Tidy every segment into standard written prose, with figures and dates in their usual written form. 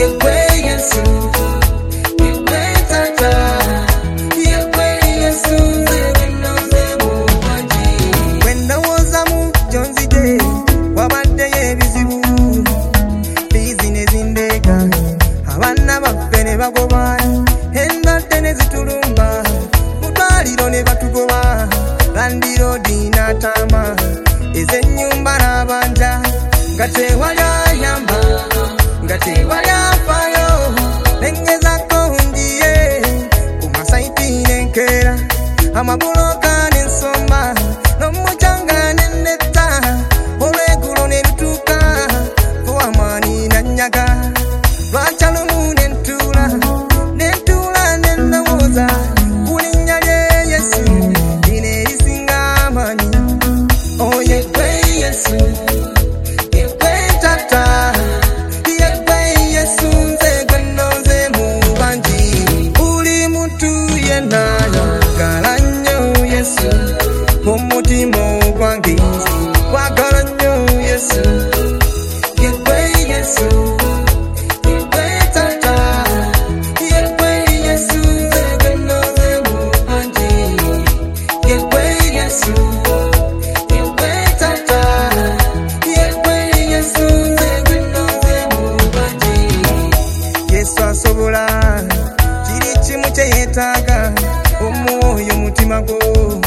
Yegwe Yesu, Yegwe Tata, Yegwe Yesu, Zebinoze Mubanji. When I was a mu Jonesy Day, wabadde yebizibu, business indeka, abana baffe ne bagoba, endwadde ne zitulumba, mutwaliro ne batugoba, landiroodi n'atama, ez'ennyumba n'abanja, nga tewali ayamba, nga tewali afaayo, nengezako njiye, ku masaiti n'enkeera, amabuloka n'ensomba, n'omucanga n'ennetta, olw'eggulo ne lutuuka, fuwamaani n'annyaga, lwacalumu n'entuula n'endowooza, ku linnya lye Yesu, lino erisinga amaanyi. Oh, Yegwe Yesu, Yegwe Tata, Yegwe Yesu, nze gwe nnoze mu bangi. Buli muntu yenna ayagala nnyo Yesu, omutima ogwange gwagala nnyo Yesu. Yegwe Yesu, Yegwe Tata, Yegwe Yesu, nze gwe nnoze mu bangi. Yegwe Yesu, Yegwe Tata, Yegwe Yesu, nze gwe nnoze mu bangi. Yesu asobola kiri kimu kye yeetaaga, omwoyo omutima gwo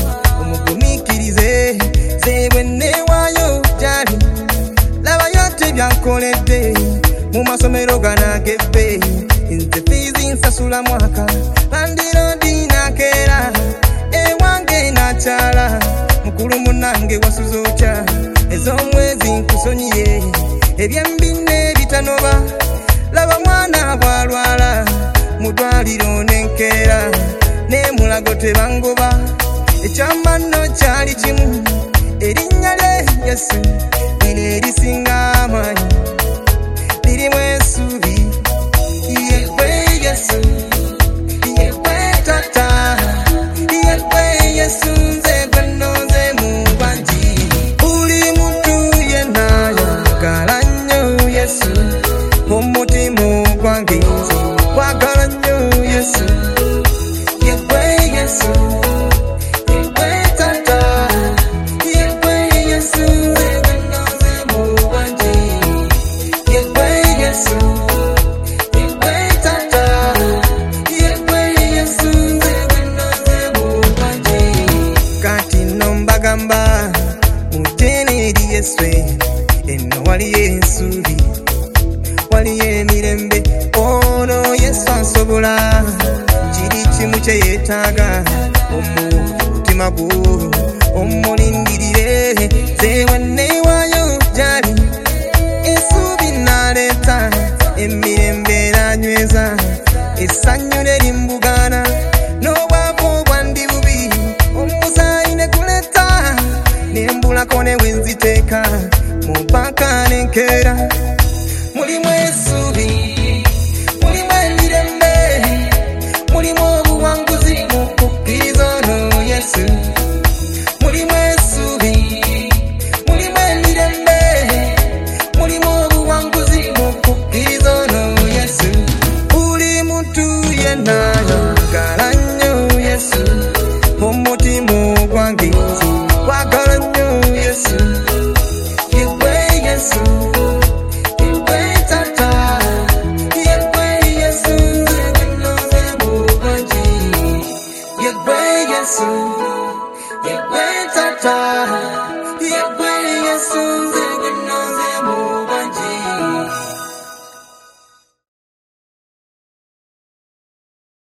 omugumiikirize, ze bwe nneewaayo gy'ali, labayo tebyankoledde, mu masomero gano ag'ebbe, nze fiizi nsasula mwaka, landiroodi n'akeera, ewange n'akyala, mukulu munnange wasuza otya, ez'omwezi nkusonyiye, ebyembi n'ebitanoba, laba mwana bw'alwala, mu ddwaliro n'enkeera, n'emulago tebangoba, ekyama nno kyali kimu, erinnya lye Yesu, lino erisinga amaanyi, lirimu essuubi. Yegwe Yesu, Yegwe Tata, Yegwe Yesu, nze gwe nnoze mu bangi. Buli muntu yenna ayagala nnyo Yesu, omutima ogwange gwagala nnyo Yesu. Yegwe Yesu, Yegwe Tata, Yegwe Yesu, nze gwe nnoze mu bangi. Yegwe Yesu, Yegwe Tata, Yegwe Yesu, nze gwe nnoze mu bangi. Kati nno mbagamba mujje eri Yesu, enno waliyo ensuubi, waliyo emirembe, ono Yesu asobola kiri kimu kye yeetaaga, omutima gwo omulindirire, ze wanneewaayo gy'ali, essuubi n'aleeta, emirembe eranyweza, essanyu ne limbugaana, n'obwavu obwandi bubi, omusaayi ne guleeta, n'embulako ne wenziteeka, mu mpaka n'enkeera, mulimu essuubi, mulimu emirembe, mulimu obuwanguzi mu kukkiriza ono Yesu. Mulimu essuubi, mulimu emirembe, mulimu obuwanguzi mu kukkiriza ono Yesu. Buli muntu yenna ayagala nnyo Yesu, omutima ogwange gwagala nnyo Yesu. Yegwe Yesu, Yegwe Tata, Yegwe Yesu, nze gwe nnoze mu bangi. Yegwe Yesu, Yegwe Tata.